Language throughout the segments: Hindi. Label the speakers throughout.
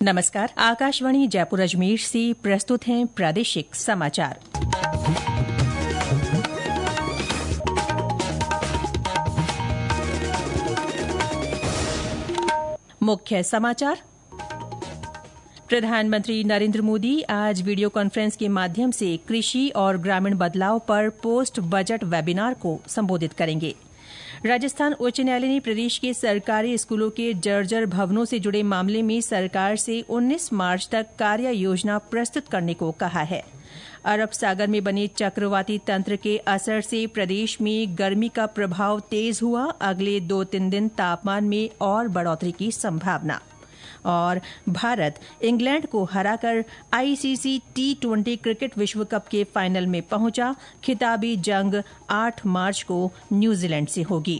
Speaker 1: नमस्कार। आकाशवाणी जयपुर अजमेर से प्रस्तुत हैं प्रादेशिक समाचार। मुख्य समाचार। प्रधानमंत्री नरेंद्र मोदी आज वीडियो कॉन्फ्रेंस के माध्यम से कृषि और ग्रामीण बदलाव पर पोस्ट बजट वेबिनार को संबोधित करेंगे। राजस्थान उच्च न्यायालय ने प्रदेश के सरकारी स्कूलों के जर्जर भवनों से जुड़े मामले में सरकार से 19 मार्च तक कार्य योजना प्रस्तुत करने को कहा है। अरब सागर में बने चक्रवाती तंत्र के असर से प्रदेश में गर्मी का प्रभाव तेज हुआ। अगले 2-3 दिन तापमान में और बढ़ोतरी की संभावना। और भारत इंग्लैंड को हराकर आईसीसी T20 क्रिकेट विश्व कप के फाइनल में पहुंचा। खिताबी जंग 8 मार्च को न्यूजीलैंड से होगी।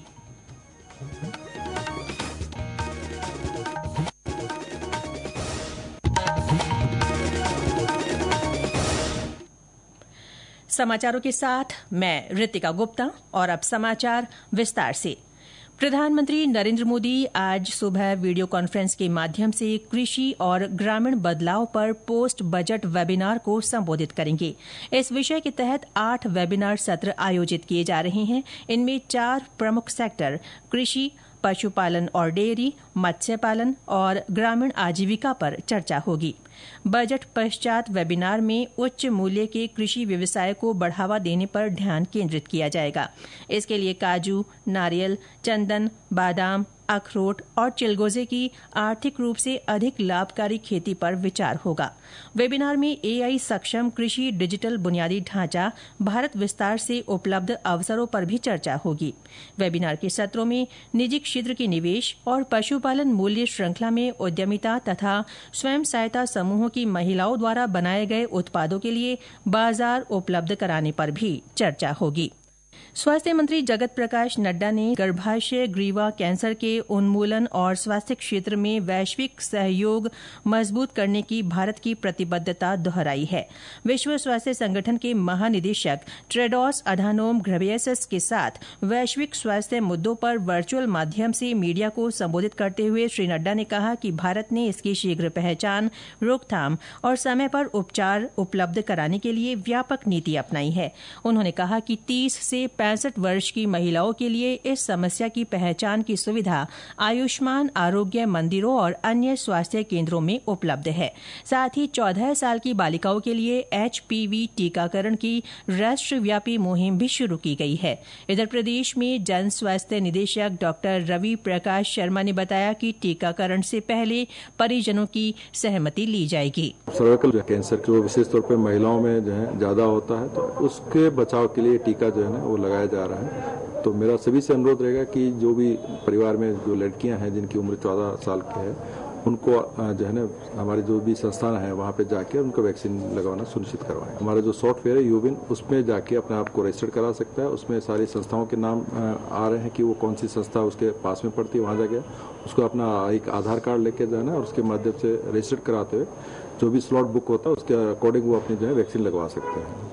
Speaker 1: समाचारों के साथ मैं ऋतिका गुप्ता और अब समाचार विस्तार से। प्रधानमंत्री नरेंद्र मोदी आज सुबह वीडियो कॉन्फ्रेंस के माध्यम से कृषि और ग्रामीण बदलाव पर पोस्ट बजट वेबिनार को संबोधित करेंगे। इस विषय के तहत 8 वेबिनार सत्र आयोजित किए जा रहे हैं। इनमें 4 प्रमुख सेक्टर कृषि, पशुपालन और डेयरी, मत्स्य पालन और ग्रामीण आजीविका पर चर्चा होगी। बजट पश्चात वेबिनार में उच्च मूल्य के कृषि व्यवसाय को बढ़ावा देने पर ध्यान केंद्रित किया जाएगा। इसके लिए काजू, नारियल, चंदन, बादाम, अखरोट और चिलगोजे की आर्थिक रूप से अधिक लाभकारी खेती पर विचार होगा। वेबिनार में एआई सक्षम कृषि, डिजिटल बुनियादी ढांचा, भारत विस्तार से उपलब्ध अवसरों पर भी चर्चा होगी। वेबिनार के सत्रों में निजी क्षेत्र के निवेश और पशुपालन मूल्य श्रृंखला में उद्यमिता तथा स्वयं सहायता समूहों की महिलाओं द्वारा बनाए गए उत्पादों के लिए बाजार उपलब्ध कराने पर भी चर्चा होगी। स्वास्थ्य मंत्री जगत प्रकाश नड्डा ने गर्भाशय ग्रीवा कैंसर के उन्मूलन और स्वास्थ्य क्षेत्र में वैश्विक सहयोग मजबूत करने की भारत की प्रतिबद्धता दोहराई है। विश्व स्वास्थ्य संगठन के महानिदेशक टेड्रोस अधानोम घेब्रेयेसस के साथ वैश्विक स्वास्थ्य मुद्दों पर वर्चुअल माध्यम से मीडिया को संबोधित करते हुए श्री नड्डा ने कहा कि भारत ने इसकी शीघ्र पहचान, रोकथाम और समय पर उपचार उपलब्ध कराने के लिए व्यापक नीति अपनाई है। उन्होंने कहा कि 30 से 65 वर्ष की महिलाओं के लिए इस समस्या की पहचान की सुविधा आयुष्मान आरोग्य मंदिरों और अन्य स्वास्थ्य केंद्रों में उपलब्ध है। साथ ही 14 साल की बालिकाओं के लिए HPV टीकाकरण की राष्ट्रव्यापी मुहिम भी शुरू की गई है। इधर प्रदेश में जन स्वास्थ्य निदेशक डॉक्टर रवि प्रकाश शर्मा ने बताया कि टीकाकरण से पहले परिजनों की सहमति ली जाएगी।
Speaker 2: सर्वाइकल कैंसर जो विशेष तौर पर महिलाओं में जो है ज्यादा होता है, तो उसके बचाव के लिए टीका जो है ना वो लगाया जा रहा है। तो मेरा सभी से अनुरोध रहेगा कि जो भी परिवार में जो लड़कियां हैं जिनकी उम्र 14 साल की है, उनको जो है ना हमारे जो भी संस्थान है वहाँ पे जाके उनको वैक्सीन लगवाना सुनिश्चित करवाएं। हमारा जो सॉफ्टवेयर है यूविन, उसमें जाके अपने आप को रजिस्टर करा सकता है। उसमें सारी संस्थाओं के नाम आ रहे हैं कि वो कौन सी संस्था उसके पास में पड़ती है। वहाँ जाके उसको अपना एक आधार कार्ड लेके जाना और उसके माध्यम से रजिस्टर कराते हुए जो भी स्लॉट बुक होता है उसके अकॉर्डिंग वो अपनी जो है वैक्सीन लगवा सकते हैं।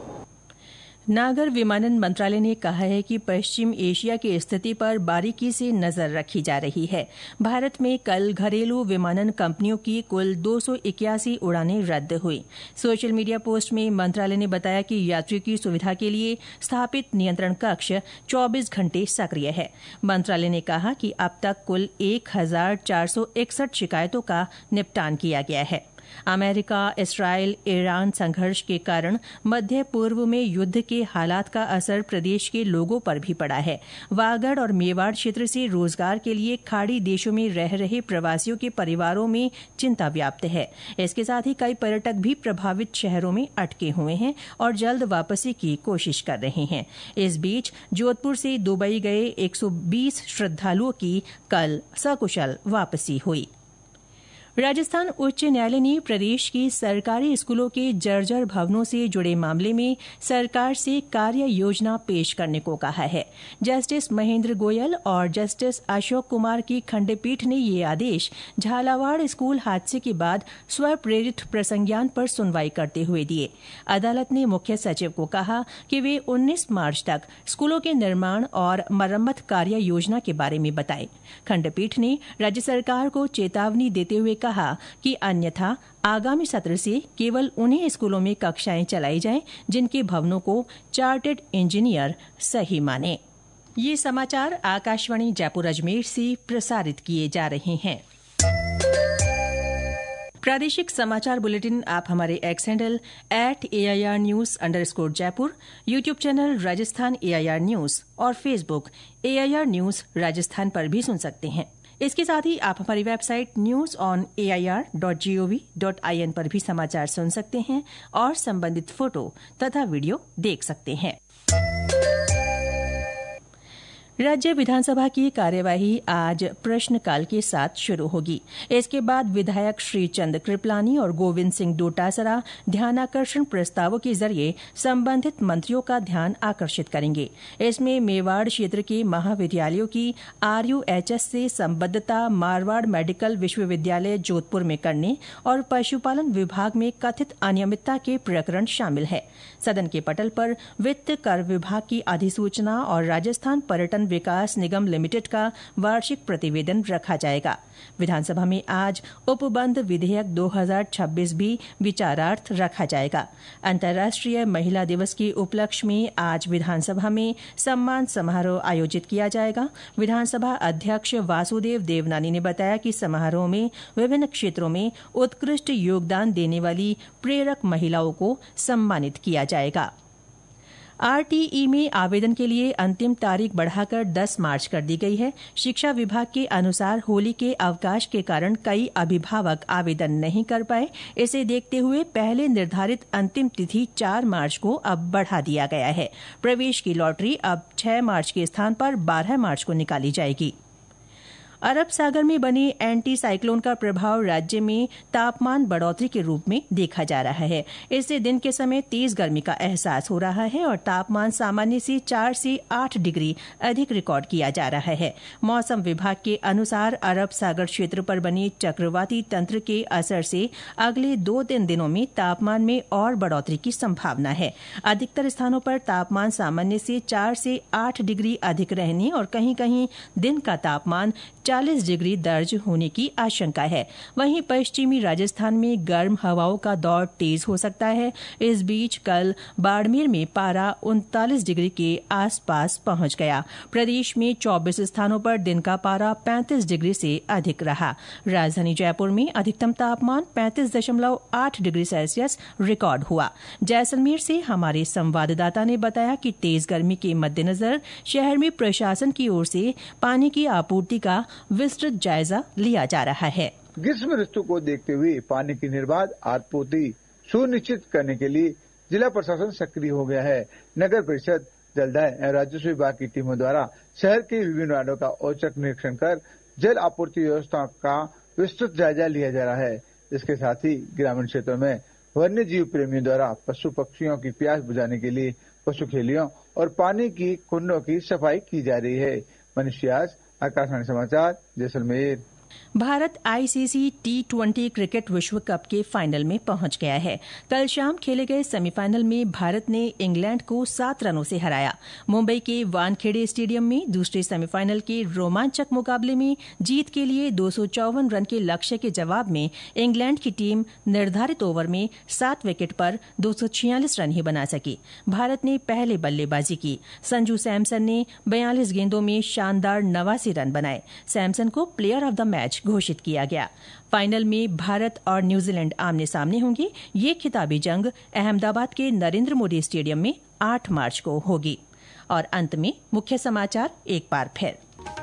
Speaker 1: नागर विमानन मंत्रालय ने कहा है कि पश्चिम एशिया की स्थिति पर बारीकी से नजर रखी जा रही है। भारत में कल घरेलू विमानन कंपनियों की कुल 281 उड़ानें रद्द हुई। सोशल मीडिया पोस्ट में मंत्रालय ने बताया कि यात्रियों की सुविधा के लिए स्थापित नियंत्रण कक्ष 24 घंटे सक्रिय है। मंत्रालय ने कहा कि अब तक कुल 1461 शिकायतों का निपटान किया गया है। अमेरिका, इस्रायल, ईरान संघर्ष के कारण मध्य पूर्व में युद्ध के हालात का असर प्रदेश के लोगों पर भी पड़ा है। वागड़ और मेवाड़ क्षेत्र से रोजगार के लिए खाड़ी देशों में रह रहे प्रवासियों के परिवारों में चिंता व्याप्त है। इसके साथ ही कई पर्यटक भी प्रभावित शहरों में अटके हुए हैं और जल्द वापसी की कोशिश कर रहे हैं। इस बीच जोधपुर से दुबई गए 120 श्रद्धालुओं की कल सकुशल वापसी हुई। राजस्थान उच्च न्यायालय ने प्रदेश के सरकारी स्कूलों के जर्जर भवनों से जुड़े मामले में सरकार से कार्य योजना पेश करने को कहा है। जस्टिस महेंद्र गोयल और जस्टिस अशोक कुमार की खंडपीठ ने ये आदेश झालावाड़ स्कूल हादसे के बाद स्वप्रेरित प्रसंज्ञान पर सुनवाई करते हुए दिए। अदालत ने मुख्य सचिव को कहा कि वे 19 मार्च तक स्कूलों के निर्माण और मरम्मत कार्य योजना के बारे में बताएं। खंडपीठ ने राज्य सरकार को चेतावनी देते हुए कहा कि अन्यथा आगामी सत्र से केवल उन्हीं स्कूलों में कक्षाएं चलाई जाएं जिनके भवनों को चार्टर्ड इंजीनियर सही माने। ये समाचार आकाशवाणी जयपुर अजमेर से प्रसारित किए जा रहे हैं। प्रादेशिक समाचार बुलेटिन आप हमारे एक्स हैंडल @AIR News_जयपुर, YouTube channel Rajasthan AIR news और फेसबुक AIR न्यूज राजस्थान पर भी सुन सकते हैं। इसके साथ ही आप हमारी वेबसाइट newsonair.gov.in पर भी समाचार सुन सकते हैं और संबंधित फोटो तथा वीडियो देख सकते हैं। राज्य विधानसभा की कार्यवाही आज प्रश्नकाल के साथ शुरू होगी। इसके बाद विधायक श्रीचंद कृपलानी और गोविंद सिंह डोटासरा ध्यानाकर्षण प्रस्तावों के जरिए संबंधित मंत्रियों का ध्यान आकर्षित करेंगे। इसमें मेवाड़ क्षेत्र के महाविद्यालयों की RUHS से संबद्धता मारवाड़ मेडिकल विश्वविद्यालय जोधपुर में करने और पशुपालन विभाग में कथित अनियमितता के प्रकरण शामिल है। सदन के पटल पर वित्त कर विभाग की अधिसूचना और राजस्थान पर्यटन विकास निगम लिमिटेड का वार्षिक प्रतिवेदन रखा जाएगा। विधानसभा में आज उपबंध विधेयक 2026 भी विचारार्थ रखा जाएगा। अंतर्राष्ट्रीय महिला दिवस के उपलक्ष्य में आज विधानसभा में सम्मान समारोह आयोजित किया जाएगा। विधानसभा अध्यक्ष वासुदेव देवनानी ने बताया कि समारोह में विभिन्न क्षेत्रों में उत्कृष्ट योगदान देने वाली प्रेरक महिलाओं को सम्मानित किया जाएगा। RTE में आवेदन के लिए अंतिम तारीख बढ़ाकर 10 मार्च कर दी गई है। शिक्षा विभाग के अनुसार होली के अवकाश के कारण कई अभिभावक आवेदन नहीं कर पाए। इसे देखते हुए पहले निर्धारित अंतिम तिथि 4 मार्च को अब बढ़ा दिया गया है। प्रवेश की लॉटरी अब 6 मार्च के स्थान पर 12 मार्च को निकाली जाएगी। अरब सागर में बने एंटी साइक्लोन का प्रभाव राज्य में तापमान बढ़ोतरी के रूप में देखा जा रहा है। इससे दिन के समय तेज गर्मी का एहसास हो रहा है और तापमान सामान्य से 4 से 8 डिग्री अधिक रिकॉर्ड किया जा रहा है। मौसम विभाग के अनुसार अरब सागर क्षेत्र पर बने चक्रवाती तंत्र के असर से अगले 2-3 दिनों में तापमान में और बढ़ोतरी की संभावना है। अधिकतर स्थानों पर तापमान सामान्य से 4 से 8 डिग्री अधिक रहने और कहीं कहीं दिन का तापमान 40 डिग्री दर्ज होने की आशंका है। वहीं पश्चिमी राजस्थान में गर्म हवाओं का दौर तेज हो सकता है। इस बीच कल बाड़मेर में पारा 39 डिग्री के आसपास पहुंच गया। प्रदेश में 24 स्थानों पर दिन का पारा 35 डिग्री से अधिक रहा। राजधानी जयपुर में अधिकतम तापमान 35.8 डिग्री सेल्सियस रिकॉर्ड हुआ। जैसलमेर से हमारे संवाददाता ने बताया कि तेज गर्मी के मद्देनजर शहर में प्रशासन की ओर से पानी की आपूर्ति का विस्तृत जायजा लिया जा रहा है।
Speaker 3: ग्रीष्म ऋतु को देखते हुए पानी की निर्बाध आपूर्ति सुनिश्चित करने के लिए जिला प्रशासन सक्रिय हो गया है। नगर परिषद, जलदाय एवं राजस्व विभाग की टीमों द्वारा शहर के विभिन्न वार्डों का औचक निरीक्षण कर जल आपूर्ति व्यवस्था का विस्तृत जायजा लिया जा रहा है। इसके साथ ही ग्रामीण क्षेत्रों में वन्य जीव प्रेमियों द्वारा पशु पक्षियों की प्यास बुझाने के लिए पशु खेलियों और पानी की कुंडों की सफाई की जा रही है। मनीष व्यास, आकाशवाणी समाचार, Jaisalmer.
Speaker 1: Bharat ICC T20 cricket विश्व कप के फाइनल में पहुंच गया है। कल शाम खेले गए सेमीफाइनल में भारत ने इंग्लैंड को 7 रनों से हराया। मुंबई के वानखेड़े स्टेडियम में दूसरे सेमीफाइनल के रोमांचक मुकाबले में जीत के लिए 254 रन के लक्ष्य के जवाब में इंग्लैंड की टीम निर्धारित ओवर में 7 विकेट पर 246 रन ही बना सकी। भारत ने पहले बल्लेबाजी की। संजू सैमसन ने 42 गेंदों में शानदार 89 रन बनाए। सैमसन को प्लेयर ऑफ द मैच घोषित किया गया। फाइनल में भारत और न्यूजीलैंड आमने सामने होंगे। ये खिताबी जंग अहमदाबाद के नरेंद्र मोदी स्टेडियम में 8 मार्च को होगी। और अंत में मुख्य समाचार एक बार फिर।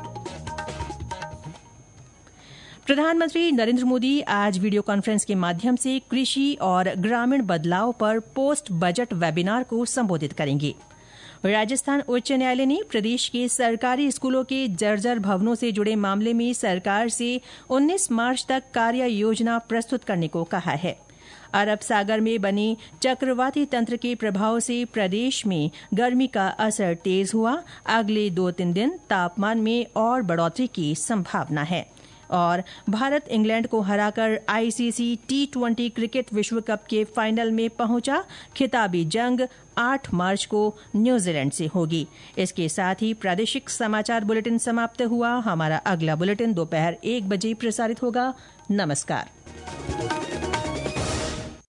Speaker 1: प्रधानमंत्री नरेंद्र मोदी आज वीडियो कॉन्फ्रेंस के माध्यम से कृषि और ग्रामीण बदलाव पर पोस्ट बजट वेबिनार को संबोधित करेंगे। राजस्थान उच्च न्यायालय ने प्रदेश के सरकारी स्कूलों के जर्जर भवनों से जुड़े मामले में सरकार से 19 मार्च तक कार्य योजना प्रस्तुत करने को कहा है। अरब सागर में बने चक्रवाती तंत्र के प्रभाव से प्रदेश में गर्मी का असर तेज हुआ। अगले 2-3 दिन तापमान में और बढ़ोतरी की संभावना है। और भारत इंग्लैंड को हराकर ICC T20 क्रिकेट विश्व कप के फाइनल में पहुंचा। खिताबी जंग 8 मार्च को न्यूजीलैंड से होगी। इसके साथ ही प्रादेशिक समाचार बुलेटिन समाप्त हुआ। हमारा अगला बुलेटिन दोपहर 1 बजे प्रसारित होगा। नमस्कार। है।